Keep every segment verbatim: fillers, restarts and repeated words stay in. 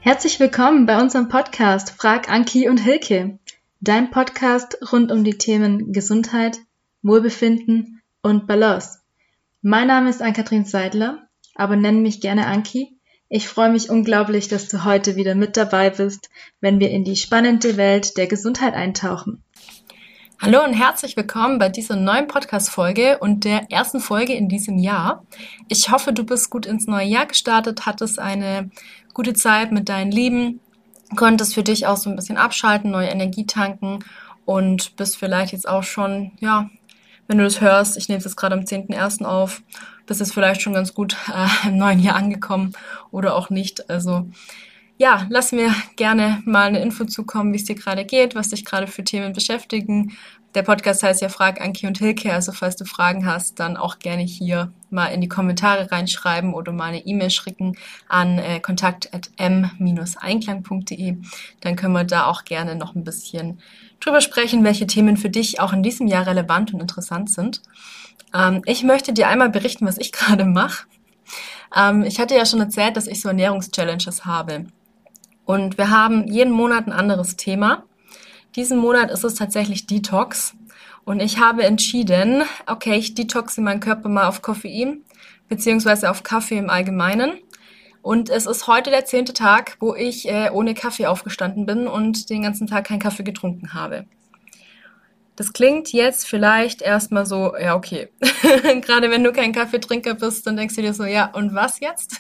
Herzlich willkommen bei unserem Podcast Frag Anki und Hilke, dein Podcast rund um die Themen Gesundheit, Wohlbefinden und Balance. Mein Name ist Ann-Kathrin Seidler, aber nenn mich gerne Anki. Ich freue mich unglaublich, dass du heute wieder mit dabei bist, wenn wir in die spannende Welt der Gesundheit eintauchen. Hallo und herzlich willkommen bei dieser neuen Podcast-Folge und der ersten Folge in diesem Jahr. Ich hoffe, du bist gut ins neue Jahr gestartet, hattest eine gute Zeit mit deinen Lieben, konntest für dich auch so ein bisschen abschalten, neue Energie tanken und bist vielleicht jetzt auch schon, ja, wenn du das hörst, ich nehme es jetzt gerade am zehnten ersten auf, bist jetzt vielleicht schon ganz gut äh, im neuen Jahr angekommen oder auch nicht. Also ja, lass mir gerne mal eine Info zukommen, wie es dir gerade geht, was dich gerade für Themen beschäftigen. Der Podcast heißt ja Frag Anki und Hilke, also falls du Fragen hast, dann auch gerne hier mal in die Kommentare reinschreiben oder mal eine E-Mail schicken an äh, kontakt at m dash einklang punkt de. Dann können wir da auch gerne noch ein bisschen drüber sprechen, welche Themen für dich auch in diesem Jahr relevant und interessant sind. Ähm, ich möchte dir einmal berichten, was ich gerade mache. Ähm, ich hatte ja schon erzählt, dass ich so Ernährungschallenges habe. Und wir haben jeden Monat ein anderes Thema. Diesen Monat ist es tatsächlich Detox. Und ich habe entschieden, okay, ich detoxe meinen Körper mal auf Koffein, beziehungsweise auf Kaffee im Allgemeinen. Und es ist heute der zehnte Tag, wo ich äh, ohne Kaffee aufgestanden bin und den ganzen Tag keinen Kaffee getrunken habe. Das klingt jetzt vielleicht erstmal so, ja, okay. Gerade wenn du kein Kaffeetrinker bist, dann denkst du dir so, ja, und was jetzt?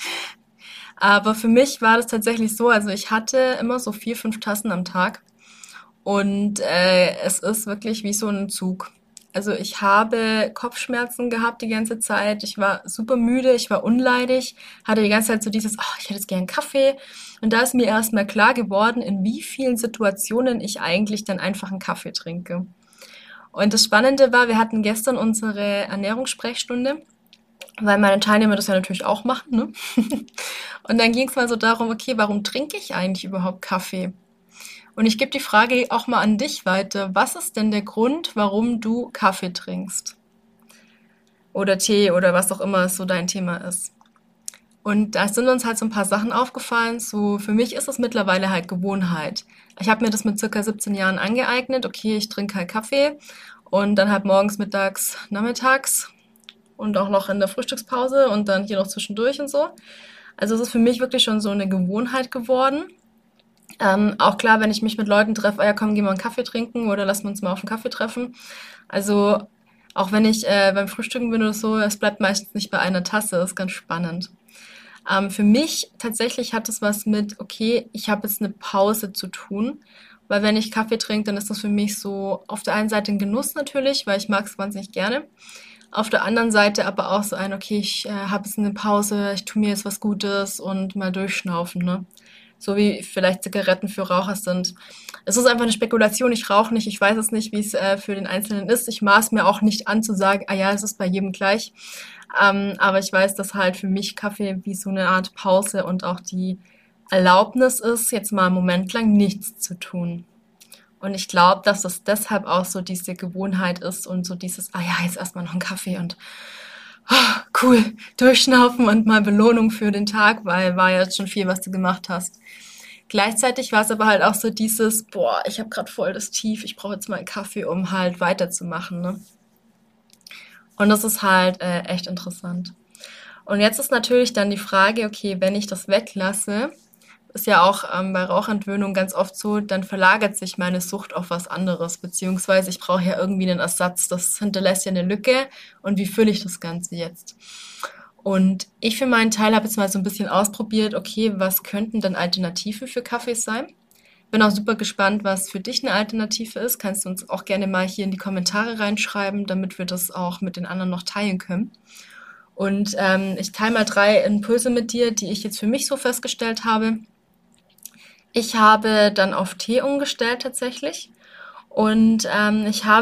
Aber für mich war das tatsächlich so, also ich hatte immer so vier, fünf Tassen am Tag und äh, es ist wirklich wie so ein Zug. Also ich habe Kopfschmerzen gehabt die ganze Zeit, ich war super müde, ich war unleidig, hatte die ganze Zeit so dieses, oh, ich hätte jetzt gern Kaffee. Und da ist mir erstmal klar geworden, in wie vielen Situationen ich eigentlich dann einfach einen Kaffee trinke. Und das Spannende war, wir hatten gestern unsere Ernährungssprechstunde, weil meine Teilnehmer das ja natürlich auch machen, ne? Und dann ging es mal so darum, okay, warum trinke ich eigentlich überhaupt Kaffee? Und ich gebe die Frage auch mal an dich weiter. Was ist denn der Grund, warum du Kaffee trinkst? Oder Tee oder was auch immer so dein Thema ist. Und da sind uns halt so ein paar Sachen aufgefallen. So, für mich ist es mittlerweile halt Gewohnheit. Ich habe mir das mit circa siebzehn Jahren angeeignet. Okay, ich trinke halt Kaffee und dann halt morgens, mittags, nachmittags und auch noch in der Frühstückspause und dann hier noch zwischendurch und so. Also es ist für mich wirklich schon so eine Gewohnheit geworden. Ähm, auch klar, wenn ich mich mit Leuten treffe, ah ja komm, geh mal einen Kaffee trinken oder lass uns mal auf einen Kaffee treffen. Also auch wenn ich äh, beim Frühstücken bin oder so, es bleibt meistens nicht bei einer Tasse, das ist ganz spannend. Ähm, für mich tatsächlich hat es was mit, okay, ich habe jetzt eine Pause zu tun, weil wenn ich Kaffee trinke, dann ist das für mich so auf der einen Seite ein Genuss natürlich, weil ich mag es wahnsinnig gerne. Auf der anderen Seite aber auch so ein, okay, ich äh, habe jetzt eine Pause, ich tue mir jetzt was Gutes und mal durchschnaufen, ne? So wie vielleicht Zigaretten für Raucher sind. Es ist einfach eine Spekulation, ich rauche nicht, ich weiß es nicht, wie es äh, für den Einzelnen ist. Ich maß mir auch nicht an zu sagen, ah ja, es ist bei jedem gleich. Ähm, aber ich weiß, dass halt für mich Kaffee wie so eine Art Pause und auch die Erlaubnis ist, jetzt mal einen Moment lang nichts zu tun. Und ich glaube, dass das deshalb auch so diese Gewohnheit ist und so dieses, ah ja, jetzt erstmal noch einen Kaffee und oh, cool, durchschnaufen und mal Belohnung für den Tag, weil war ja jetzt schon viel, was du gemacht hast. Gleichzeitig war es aber halt auch so dieses, boah, ich habe gerade voll das Tief, ich brauche jetzt mal einen Kaffee, um halt weiterzumachen, ne? Und das ist halt äh, echt interessant. Und jetzt ist natürlich dann die Frage, okay, wenn ich das weglasse, ist ja auch ähm, bei Rauchentwöhnung ganz oft so, dann verlagert sich meine Sucht auf was anderes, beziehungsweise ich brauche ja irgendwie einen Ersatz, das hinterlässt ja eine Lücke und wie fülle ich das Ganze jetzt? Und ich für meinen Teil habe jetzt mal so ein bisschen ausprobiert, okay, was könnten denn Alternativen für Kaffees sein? Bin auch super gespannt, was für dich eine Alternative ist. Kannst du uns auch gerne mal hier in die Kommentare reinschreiben, damit wir das auch mit den anderen noch teilen können. Und ähm, ich teile mal drei Impulse mit dir, die ich jetzt für mich so festgestellt habe. Ich habe dann auf Tee umgestellt tatsächlich und ähm, ich habe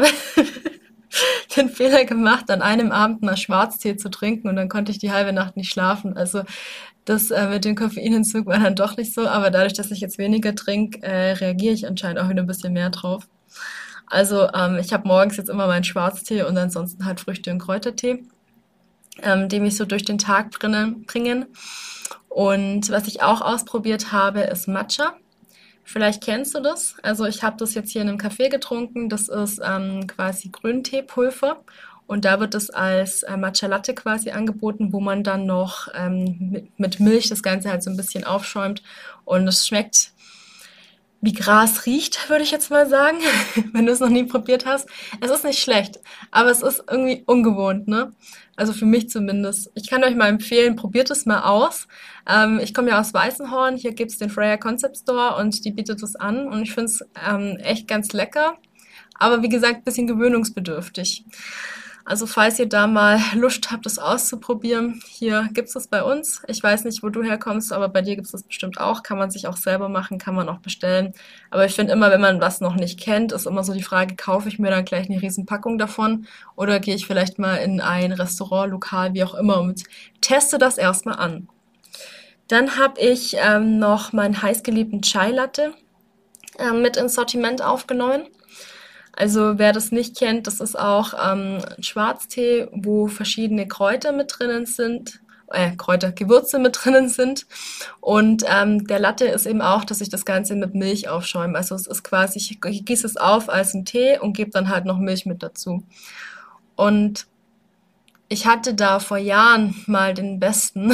den Fehler gemacht, an einem Abend mal Schwarztee zu trinken und dann konnte ich die halbe Nacht nicht schlafen. Also das äh, mit dem Koffeinentzug war dann doch nicht so, aber dadurch, dass ich jetzt weniger trinke, äh, reagiere ich anscheinend auch wieder ein bisschen mehr drauf. Also ähm, ich habe morgens jetzt immer meinen Schwarztee und ansonsten halt Früchte- und Kräutertee. ähm, die mich so durch den Tag bringen. bringen. Und was ich auch ausprobiert habe, ist Matcha. Vielleicht kennst du das. Also ich habe das jetzt hier in einem Café getrunken. Das ist ähm, quasi Grünteepulver. Und da wird es als äh, Matcha Latte quasi angeboten, wo man dann noch ähm, mit, mit Milch das Ganze halt so ein bisschen aufschäumt. Und es schmeckt wie Gras riecht, würde ich jetzt mal sagen, wenn du es noch nie probiert hast. Es ist nicht schlecht, aber es ist irgendwie ungewohnt, ne? Also für mich zumindest. Ich kann euch mal empfehlen, probiert es mal aus. Ähm, ich komme ja aus Weißenhorn, hier gibt's den Freya Concept Store und die bietet es an und ich finde es ähm, echt ganz lecker, aber wie gesagt, bisschen gewöhnungsbedürftig. Also falls ihr da mal Lust habt, das auszuprobieren, hier gibt's das bei uns. Ich weiß nicht, wo du herkommst, aber bei dir gibt's das bestimmt auch. Kann man sich auch selber machen, kann man auch bestellen. Aber ich finde immer, wenn man was noch nicht kennt, ist immer so die Frage, kaufe ich mir dann gleich eine riesen Packung davon oder gehe ich vielleicht mal in ein Restaurant, Lokal, wie auch immer und teste das erstmal an. Dann habe ich ähm, noch meinen heißgeliebten Chai Latte äh, mit ins Sortiment aufgenommen. Also wer das nicht kennt, das ist auch ähm, ein Schwarztee, wo verschiedene Kräuter mit drinnen sind, äh, Kräuter, Gewürze mit drinnen sind. Und ähm, der Latte ist eben auch, dass ich das Ganze mit Milch aufschäume. Also es ist quasi, ich, ich gieße es auf als einen Tee und gebe dann halt noch Milch mit dazu. Und ich hatte da vor Jahren mal den besten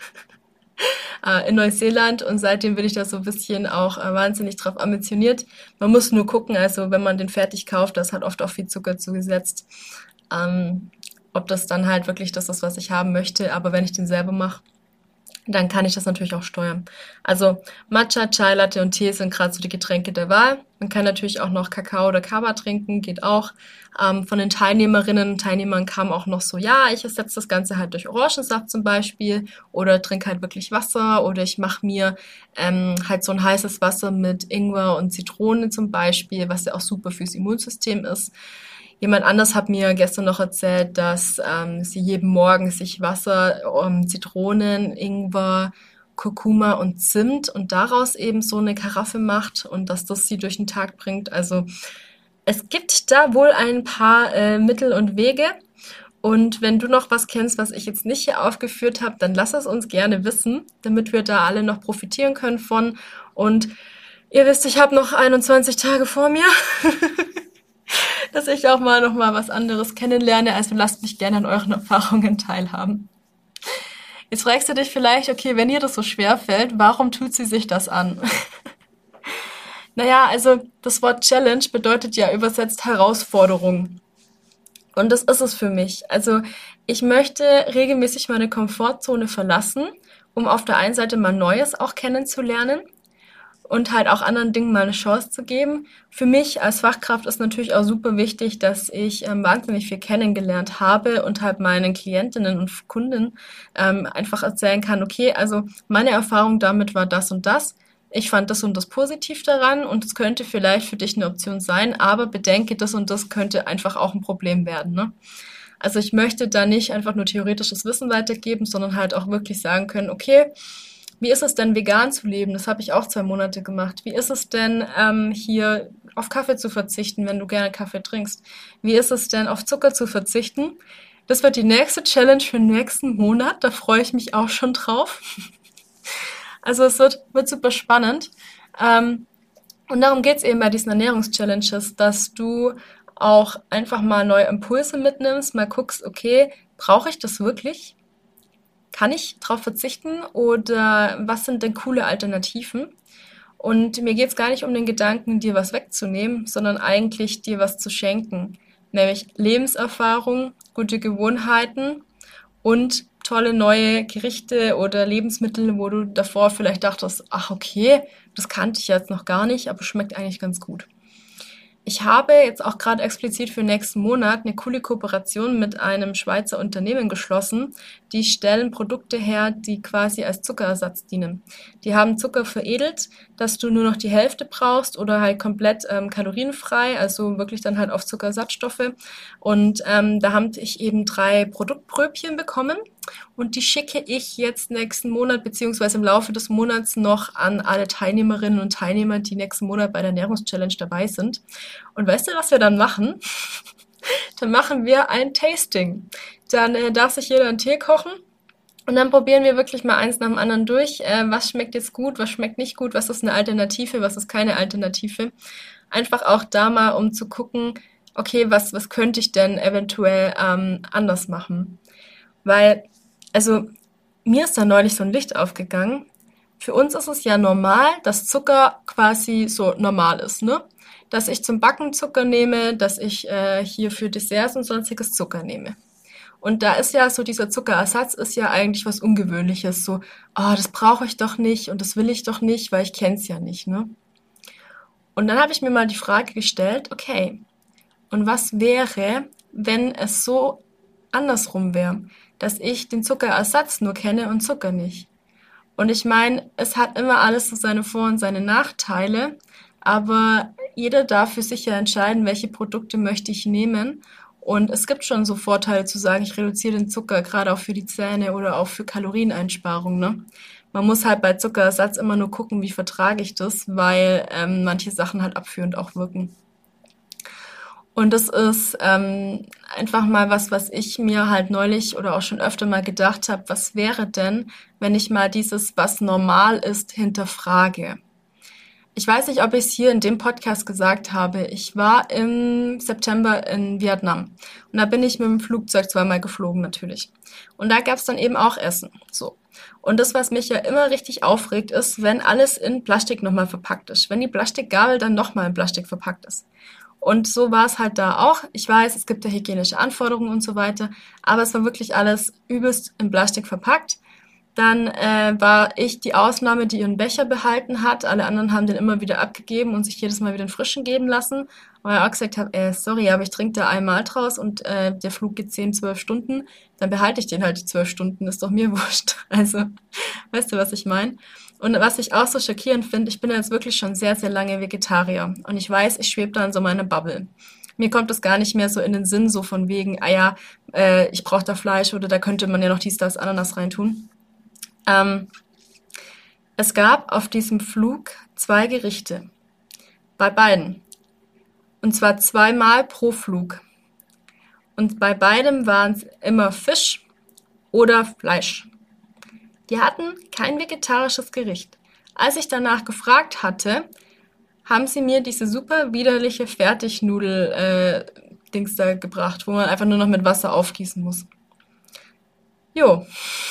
äh, in Neuseeland und seitdem bin ich da so ein bisschen auch äh, wahnsinnig drauf ambitioniert. Man muss nur gucken, also wenn man den fertig kauft, da ist halt oft auch viel Zucker zugesetzt, ähm, ob das dann halt wirklich das ist, was ich haben möchte, aber wenn ich den selber mache, dann kann ich das natürlich auch steuern. Also Matcha, Chai Latte und Tee sind gerade so die Getränke der Wahl. Man kann natürlich auch noch Kakao oder Kaba trinken, geht auch. Ähm, von den Teilnehmerinnen und Teilnehmern kam auch noch so, ja, ich ersetze das Ganze halt durch Orangensaft zum Beispiel oder trinke halt wirklich Wasser oder ich mache mir ähm, halt so ein heißes Wasser mit Ingwer und Zitrone zum Beispiel, was ja auch super fürs Immunsystem ist. Jemand anders hat mir gestern noch erzählt, dass ähm, sie jeden Morgen sich Wasser, ähm, Zitronen, Ingwer, Kurkuma und Zimt und daraus eben so eine Karaffe macht und dass das sie durch den Tag bringt. Also es gibt da wohl ein paar äh, Mittel und Wege. Und wenn du noch was kennst, was ich jetzt nicht hier aufgeführt habe, dann lass es uns gerne wissen, damit wir da alle noch profitieren können von. Und ihr wisst, ich habe noch einundzwanzig Tage vor mir. Dass ich auch mal noch mal was anderes kennenlerne. Also lasst mich gerne an euren Erfahrungen teilhaben. Jetzt fragst du dich vielleicht, okay, wenn ihr das so schwer fällt, warum tut sie sich das an? Naja, also das Wort Challenge bedeutet ja übersetzt Herausforderung. Und das ist es für mich. Also ich möchte regelmäßig meine Komfortzone verlassen, um auf der einen Seite mal Neues auch kennenzulernen und halt auch anderen Dingen mal eine Chance zu geben. Für mich als Fachkraft ist natürlich auch super wichtig, dass ich ähm, wahnsinnig viel kennengelernt habe und halt meinen Klientinnen und Kunden ähm, einfach erzählen kann, okay, also meine Erfahrung damit war das und das. Ich fand das und das positiv daran und es könnte vielleicht für dich eine Option sein, aber bedenke, das und das könnte einfach auch ein Problem werden, ne? Also ich möchte da nicht einfach nur theoretisches Wissen weitergeben, sondern halt auch wirklich sagen können, okay, wie ist es denn, vegan zu leben? Das habe ich auch zwei Monate gemacht. Wie ist es denn, ähm, hier auf Kaffee zu verzichten, wenn du gerne Kaffee trinkst? Wie ist es denn, auf Zucker zu verzichten? Das wird die nächste Challenge für den nächsten Monat. Da freue ich mich auch schon drauf. Also es wird, wird super spannend. Ähm, und darum geht's eben bei diesen Ernährungschallenges, dass du auch einfach mal neue Impulse mitnimmst, mal guckst, okay, brauche ich das wirklich? Kann ich darauf verzichten oder was sind denn coole Alternativen? Und mir geht's gar nicht um den Gedanken, dir was wegzunehmen, sondern eigentlich dir was zu schenken. Nämlich Lebenserfahrung, gute Gewohnheiten und tolle neue Gerichte oder Lebensmittel, wo du davor vielleicht dachtest, ach okay, das kannte ich jetzt noch gar nicht, aber schmeckt eigentlich ganz gut. Ich habe jetzt auch gerade explizit für nächsten Monat eine coole Kooperation mit einem Schweizer Unternehmen geschlossen. Die stellen Produkte her, die quasi als Zuckerersatz dienen. Die haben Zucker veredelt, dass du nur noch die Hälfte brauchst oder halt komplett ähm, kalorienfrei, also wirklich dann halt auf Zuckersatzstoffe. Und ähm, da habe ich eben drei Produktpröbchen bekommen und die schicke ich jetzt nächsten Monat beziehungsweise im Laufe des Monats noch an alle Teilnehmerinnen und Teilnehmer, die nächsten Monat bei der Ernährungschallenge dabei sind. Und weißt du, was wir dann machen? dann machen wir ein Tasting. Dann äh, darf sich jeder einen Tee kochen. Und dann probieren wir wirklich mal eins nach dem anderen durch. Äh, was schmeckt jetzt gut, was schmeckt nicht gut, was ist eine Alternative, was ist keine Alternative. Einfach auch da mal, um zu gucken, okay, was, was könnte ich denn eventuell ähm, anders machen? Weil, also, mir ist da neulich so ein Licht aufgegangen. Für uns ist es ja normal, dass Zucker quasi so normal ist, ne? Dass ich zum Backen Zucker nehme, dass ich äh, hier für Desserts und sonstiges Zucker nehme. Und da ist ja so dieser Zuckerersatz ist ja eigentlich was Ungewöhnliches. So, oh, das brauche ich doch nicht und das will ich doch nicht, weil ich kenne es ja nicht, ne? Und dann habe ich mir mal die Frage gestellt, okay, und was wäre, wenn es so andersrum wäre, dass ich den Zuckerersatz nur kenne und Zucker nicht? Und ich meine, es hat immer alles so seine Vor- und seine Nachteile, aber jeder darf für sich ja entscheiden, welche Produkte möchte ich nehmen. Und es gibt schon so Vorteile zu sagen, ich reduziere den Zucker, gerade auch für die Zähne oder auch für Kalorieneinsparung, ne? Man muss halt bei Zuckerersatz immer nur gucken, wie vertrage ich das, weil ähm, manche Sachen halt abführend auch wirken. Und das ist ähm, einfach mal was, was ich mir halt neulich oder auch schon öfter mal gedacht habe, was wäre denn, wenn ich mal dieses, was normal ist, hinterfrage. Ich weiß nicht, ob ich es hier in dem Podcast gesagt habe. Ich war im September in Vietnam und da bin ich mit dem Flugzeug zweimal geflogen natürlich. Und da gab es dann eben auch Essen. So. Und das, was mich ja immer richtig aufregt, ist, wenn alles in Plastik nochmal verpackt ist. Wenn die Plastikgabel dann nochmal in Plastik verpackt ist. Und so war es halt da auch. Ich weiß, es gibt ja hygienische Anforderungen und so weiter, aber es war wirklich alles übelst in Plastik verpackt. Dann äh, war ich die Ausnahme, die ihren Becher behalten hat. Alle anderen haben den immer wieder abgegeben und sich jedes Mal wieder einen frischen geben lassen. Weil ich auch gesagt habe, äh, sorry, aber ich trinke da einmal draus und äh, der Flug geht zehn, zwölf Stunden. Dann behalte ich den halt die zwölf Stunden, ist doch mir wurscht. Also, weißt du, was ich meine? Und was ich auch so schockierend finde, ich bin jetzt wirklich schon sehr, sehr lange Vegetarier. Und ich weiß, ich schwebe da in so meine Bubble. Mir kommt das gar nicht mehr so in den Sinn, so von wegen, ah ja, äh, ich brauche da Fleisch oder da könnte man ja noch dies, das, Ananas reintun. Ähm, es gab auf diesem Flug zwei Gerichte. Bei beiden. Und zwar zweimal pro Flug. Und bei beidem waren es immer Fisch oder Fleisch. Die hatten kein vegetarisches Gericht. Als ich danach gefragt hatte, haben sie mir diese super widerliche Fertignudel-Dings da gebracht, wo man einfach nur noch mit Wasser aufgießen muss. Jo.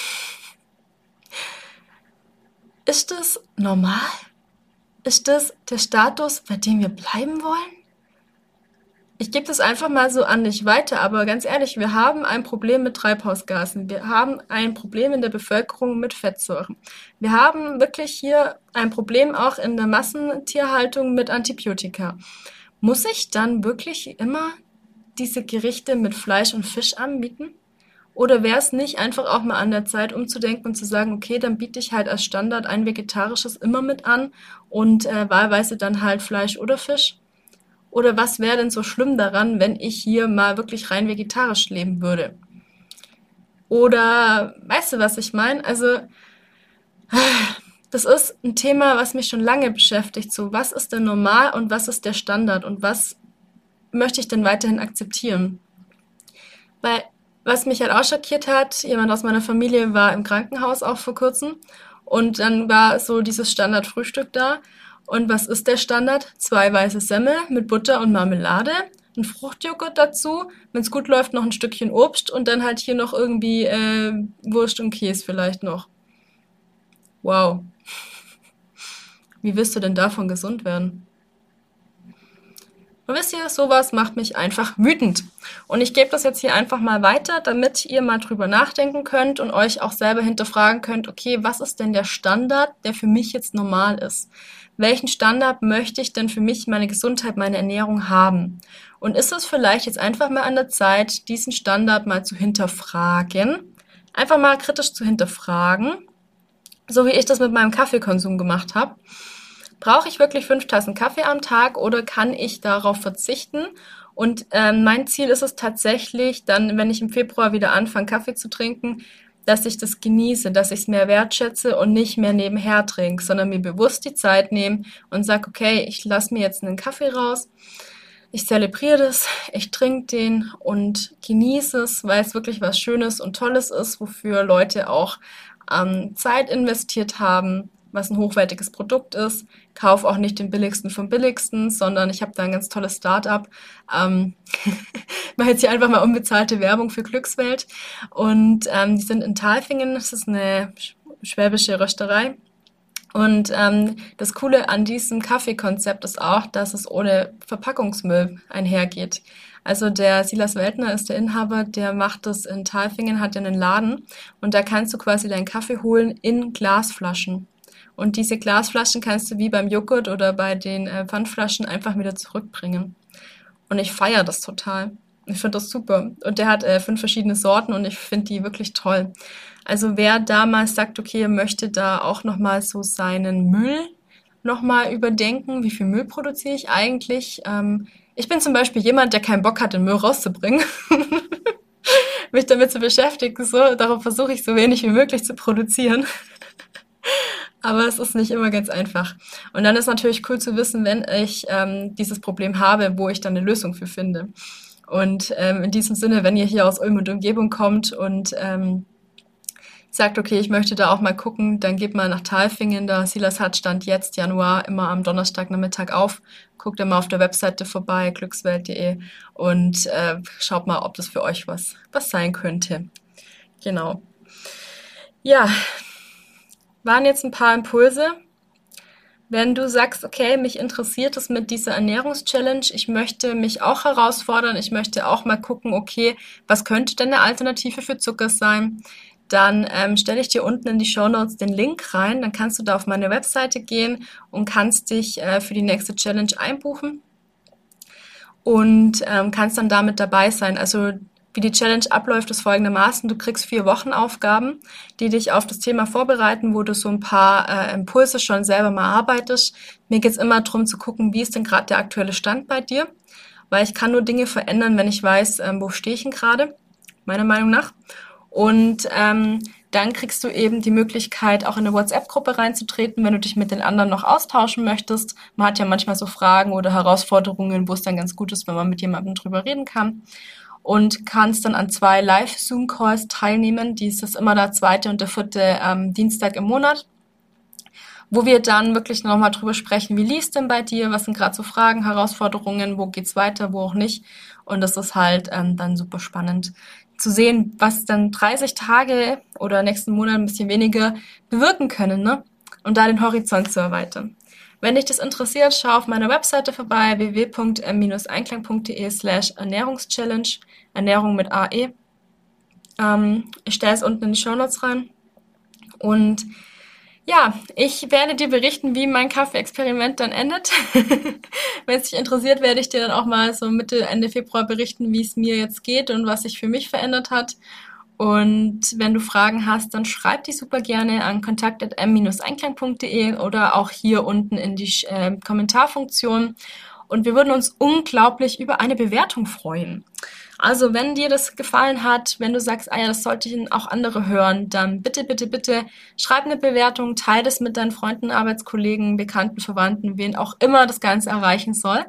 Ist das normal? Ist das der Status, bei dem wir bleiben wollen? Ich gebe das einfach mal so an dich weiter, aber ganz ehrlich, wir haben ein Problem mit Treibhausgasen. Wir haben ein Problem in der Bevölkerung mit Fettsäuren. Wir haben wirklich hier ein Problem auch in der Massentierhaltung mit Antibiotika. Muss ich dann wirklich immer diese Gerichte mit Fleisch und Fisch anbieten? Oder wäre es nicht einfach auch mal an der Zeit, umzudenken und zu sagen, okay, dann biete ich halt als Standard ein vegetarisches immer mit an und äh, wahlweise dann halt Fleisch oder Fisch? Oder was wäre denn so schlimm daran, wenn ich hier mal wirklich rein vegetarisch leben würde? Oder weißt du, was ich meine? Also, das ist ein Thema, was mich schon lange beschäftigt. So, was ist denn normal und was ist der Standard und was möchte ich denn weiterhin akzeptieren? Weil, was mich halt auch schockiert hat, jemand aus meiner Familie war im Krankenhaus auch vor kurzem und dann war so dieses Standardfrühstück da. Und was ist der Standard? Zwei weiße Semmel mit Butter und Marmelade, ein Fruchtjoghurt dazu, wenn es gut läuft, noch ein Stückchen Obst und dann halt hier noch irgendwie äh, Wurst und Käse vielleicht noch. Wow. Wie willst du denn davon gesund werden? Und wisst ihr, sowas macht mich einfach wütend. Und ich gebe das jetzt hier einfach mal weiter, damit ihr mal drüber nachdenken könnt und euch auch selber hinterfragen könnt, okay, was ist denn der Standard, der für mich jetzt normal ist? Welchen Standard möchte ich denn für mich, meine Gesundheit, meine Ernährung haben? Und ist es vielleicht jetzt einfach mal an der Zeit, diesen Standard mal zu hinterfragen? Einfach mal kritisch zu hinterfragen, so wie ich das mit meinem Kaffeekonsum gemacht habe. Brauche ich wirklich fünf Tassen Kaffee am Tag oder kann ich darauf verzichten? Und ähm, mein Ziel ist es tatsächlich, dann, wenn ich im Februar wieder anfange, Kaffee zu trinken, dass ich das genieße, dass ich es mehr wertschätze und nicht mehr nebenher trinke, sondern mir bewusst die Zeit nehme und sage, okay, ich lasse mir jetzt einen Kaffee raus, ich zelebriere das, ich trinke den und genieße es, weil es wirklich was Schönes und Tolles ist, wofür Leute auch ähm, Zeit investiert haben, was ein hochwertiges Produkt ist. Kauf auch nicht den billigsten vom billigsten, sondern ich habe da ein ganz tolles Start-up. Ähm, ich mache jetzt hier einfach mal unbezahlte Werbung für Glückswelt. Und ähm, die sind in Talfingen, das ist eine schwäbische Rösterei. Und ähm, das Coole an diesem Kaffeekonzept ist auch, dass es ohne Verpackungsmüll einhergeht. Also der Silas Weltner ist der Inhaber, der macht das in Talfingen, hat ja einen Laden und da kannst du quasi deinen Kaffee holen in Glasflaschen. Und diese Glasflaschen kannst du wie beim Joghurt oder bei den äh, Pfandflaschen einfach wieder zurückbringen. Und ich feiere das total. Ich finde das super. Und der hat äh, fünf verschiedene Sorten und ich finde die wirklich toll. Also wer damals sagt, okay, er möchte da auch nochmal so seinen Müll nochmal überdenken, wie viel Müll produziere ich eigentlich? Ähm, ich bin zum Beispiel jemand, der keinen Bock hat, den Müll rauszubringen, mich damit zu beschäftigen. So, darauf versuche ich so wenig wie möglich zu produzieren. Aber es ist nicht immer ganz einfach. Und dann ist natürlich cool zu wissen, wenn ich ähm, dieses Problem habe, wo ich dann eine Lösung für finde. Und ähm, in diesem Sinne, wenn ihr hier aus Ulm und Umgebung kommt und ähm, sagt, okay, ich möchte da auch mal gucken, dann geht mal nach Talfingen. Der Silas hat Stand jetzt Januar immer am Donnerstagnachmittag auf. Guckt immer auf der Webseite vorbei, glückswelt punkt de und äh, schaut mal, ob das für euch was, was sein könnte. Genau. Ja, waren jetzt ein paar Impulse. Wenn du sagst, okay, mich interessiert es mit dieser Ernährungschallenge, ich möchte mich auch herausfordern, ich möchte auch mal gucken, okay, was könnte denn eine Alternative für Zucker sein? Dann ähm, stelle ich dir unten in die Shownotes den Link rein, dann kannst du da auf meine Webseite gehen und kannst dich äh, für die nächste Challenge einbuchen und ähm, kannst dann damit dabei sein. Also wie die Challenge abläuft, ist folgendermaßen: Du kriegst vier Wochenaufgaben, die dich auf das Thema vorbereiten, wo du so ein paar äh, Impulse schon selber mal arbeitest. Mir geht's immer darum zu gucken, wie ist denn gerade der aktuelle Stand bei dir, weil ich kann nur Dinge verändern, wenn ich weiß, ähm, wo stehe ich denn gerade, meiner Meinung nach. Und ähm, dann kriegst du eben die Möglichkeit, auch in eine WhatsApp-Gruppe reinzutreten, wenn du dich mit den anderen noch austauschen möchtest. Man hat ja manchmal so Fragen oder Herausforderungen, wo es dann ganz gut ist, wenn man mit jemandem drüber reden kann. Und kannst dann an zwei Live-Zoom-Calls teilnehmen. Dies ist immer der zweite und der vierte ähm, Dienstag im Monat, wo wir dann wirklich nochmal drüber sprechen, wie lief's denn bei dir, was sind gerade so Fragen, Herausforderungen, wo geht's weiter, wo auch nicht. Und das ist halt ähm, dann super spannend zu sehen, was dann dreißig Tage oder nächsten Monat ein bisschen weniger bewirken können, ne? Und da den Horizont zu erweitern. Wenn dich das interessiert, schau auf meiner Webseite vorbei, w w w punkt m einklang punkt de slash Ernährungschallenge, Ernährung mit A E. Ähm, ich stelle es unten in die Shownotes rein. Und ja, ich werde dir berichten, wie mein Kaffee-Experiment dann endet. Wenn es dich interessiert, werde ich dir dann auch mal so Mitte, Ende Februar berichten, wie es mir jetzt geht und was sich für mich verändert hat. Und wenn du Fragen hast, dann schreib die super gerne an kontakt at m einklang punkt de oder auch hier unten in die äh, Kommentarfunktion. Und wir würden uns unglaublich über eine Bewertung freuen. Also wenn dir das gefallen hat, wenn du sagst, ah ja, das sollten auch andere hören, dann bitte, bitte, bitte schreib eine Bewertung, teile das mit deinen Freunden, Arbeitskollegen, Bekannten, Verwandten, wen auch immer das Ganze erreichen soll.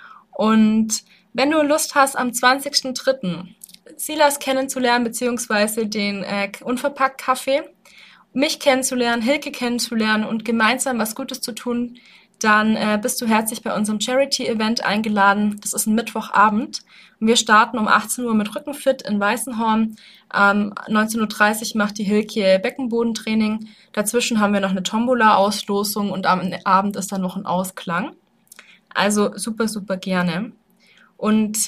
Und wenn du Lust hast, am zwanzigsten dritten Silas kennenzulernen, beziehungsweise den äh, Unverpackt-Kaffee, mich kennenzulernen, Hilke kennenzulernen und gemeinsam was Gutes zu tun, dann äh, bist du herzlich bei unserem Charity-Event eingeladen. Das ist ein Mittwochabend. Und wir starten um achtzehn Uhr mit Rückenfit in Weißenhorn. Ähm, neunzehn Uhr dreißig macht die Hilke Beckenbodentraining. Dazwischen haben wir noch eine Tombola-Auslosung und am Abend ist dann noch ein Ausklang. Also super, super gerne. Und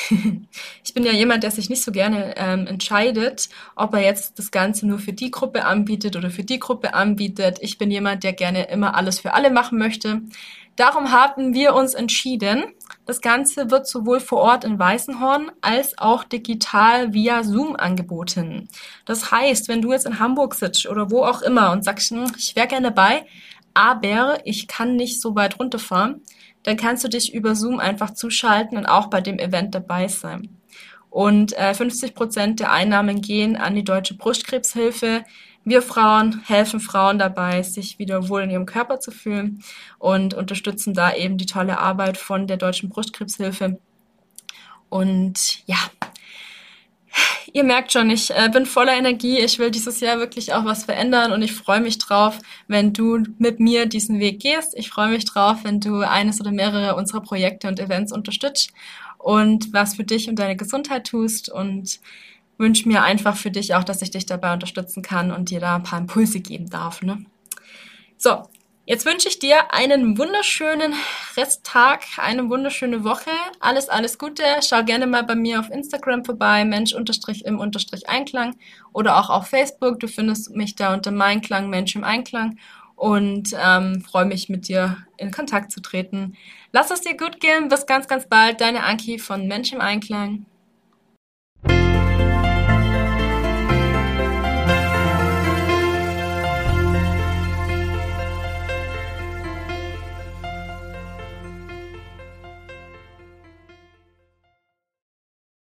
ich bin ja jemand, der sich nicht so gerne ähm, entscheidet, ob er jetzt das Ganze nur für die Gruppe anbietet oder für die Gruppe anbietet. Ich bin jemand, der gerne immer alles für alle machen möchte. Darum haben wir uns entschieden, das Ganze wird sowohl vor Ort in Weißenhorn als auch digital via Zoom angeboten. Das heißt, wenn du jetzt in Hamburg sitzt oder wo auch immer und sagst, ich wäre gerne dabei, aber ich kann nicht so weit runterfahren, dann kannst du dich über Zoom einfach zuschalten und auch bei dem Event dabei sein. Und äh, fünfzig Prozent der Einnahmen gehen an die Deutsche Brustkrebshilfe, Wir Frauen helfen Frauen dabei, sich wieder wohl in ihrem Körper zu fühlen und unterstützen da eben die tolle Arbeit von der Deutschen Brustkrebshilfe. Und ja, ihr merkt schon, ich äh, bin voller Energie. Ich will dieses Jahr wirklich auch was verändern und ich freue mich drauf, wenn du mit mir diesen Weg gehst. Ich freue mich drauf, wenn du eines oder mehrere unserer Projekte und Events unterstützt und was für dich und deine Gesundheit tust und wünsche mir einfach für dich auch, dass ich dich dabei unterstützen kann und dir da ein paar Impulse geben darf. Ne? So, jetzt wünsche ich dir einen wunderschönen Resttag, eine wunderschöne Woche. Alles, alles Gute. Schau gerne mal bei mir auf Instagram vorbei, Mensch-im-Einklang oder auch auf Facebook. Du findest mich da unter Meinklang, Mensch im Einklang und ähm, freue mich, mit dir in Kontakt zu treten. Lass es dir gut gehen. Bis ganz, ganz bald. Deine Anki von Mensch im Einklang.